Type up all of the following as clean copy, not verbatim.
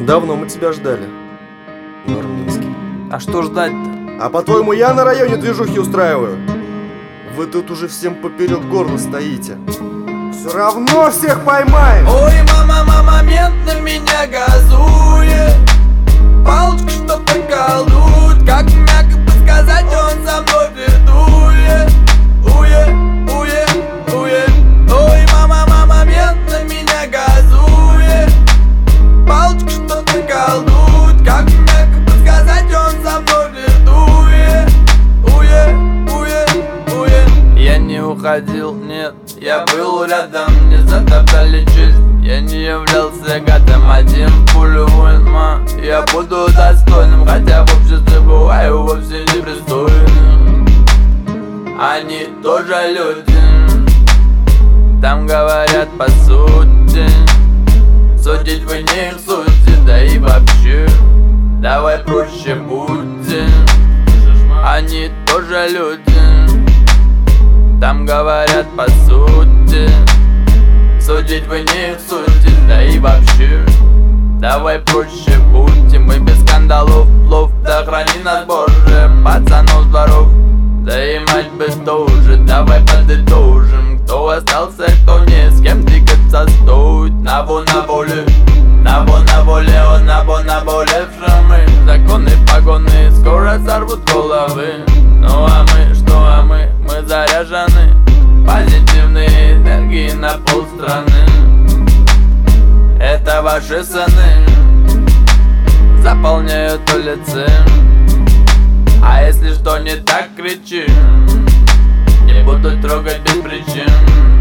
Давно мы тебя ждали, Нурминский. А что ждать-то? А по-твоему, я на районе движухи устраиваю? Вы тут уже всем поперек горла стоите. Все равно всех поймаем! Ой, мама, момент на меня газует. Палочка что-то колдует. Как мягко бы сказать, он за мной флиртует. Уе. Ой, мама, момент на меня газует. Палочка что-то колдует. Как мягко бы сказать, он за мной флиртует. Уе. Я не уходил, нет, я был рядом, не затоптали честь. Я не являлся гадом, один пулю воинма. Я буду достойным, хотя в обществе бываю вовсе непристойным. Они тоже люди, там говорят по сути. Судить вы не их сути, да и вообще давай проще будем. Они тоже люди, там говорят по сути. Судить вы не их сути, да и вообще давай проще будем. Мы без скандалов, плов, да храни нас Боже. Пацанов с дворов, да и мать бы тоже. Давай подытожим, кто остался, кто не, с кем двигаться стоит. Набо на воле, он набо наболевшим мы. Законы, погоны скоро сорвут головы. Ну а мы, что мы заряжены позитивной энергией на полстраны. Это ваши сыны заполняют улицы. А если что не так, кричи, не буду трогать без причин.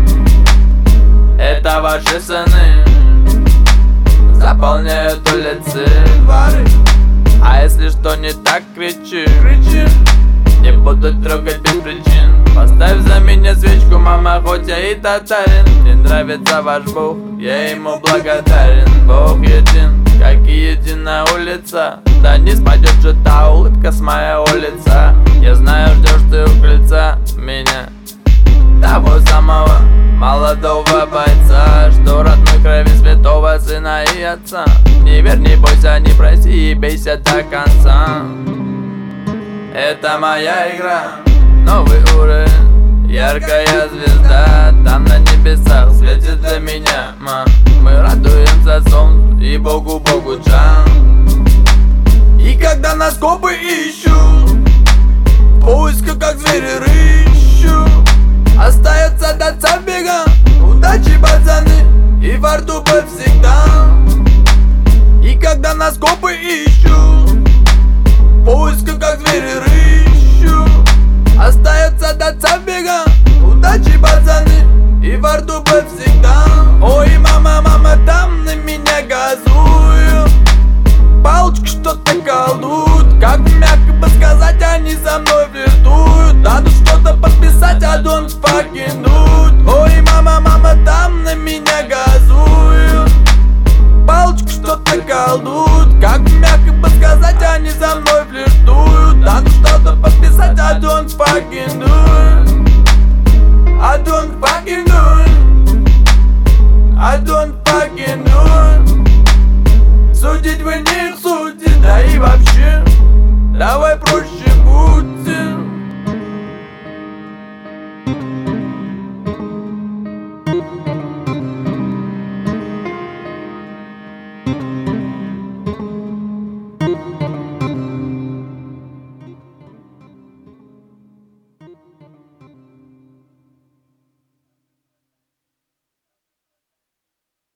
Это ваши сыны заполняют улицы. А если что не так, кричи, не буду трогать без причин. Поставь за меня свечку, мама, хоть я и татарин. Мне нравится ваш Бог, я ему благодарен. Бог един, как и единая улица. Да не спадет же та улыбка с моего лица. Я знаю, ждешь ты у крыльца меня, того самого молодого бойца, что родной крови святого сына и отца. Не верь, не бойся, не проси и бейся до конца. Это моя игра, новый уровень, яркая звезда. Там на небесах светит для меня, мы радуемся солнцу и Богу Джан. И когда нас копы ищут, в поисках как звери рыщут, остается до забега, удачи, пацаны, и во рту бы всегда. И когда нас копы ищут, в поисках как звери рыщут, остается до забега, удачи, пацаны, и во рту бы всегда. Ой, мама, там на меня газуют. Палочка что-то колдует. Как мягко бы сказать, они за мной флиртуют. Надо что-то подписать, а дон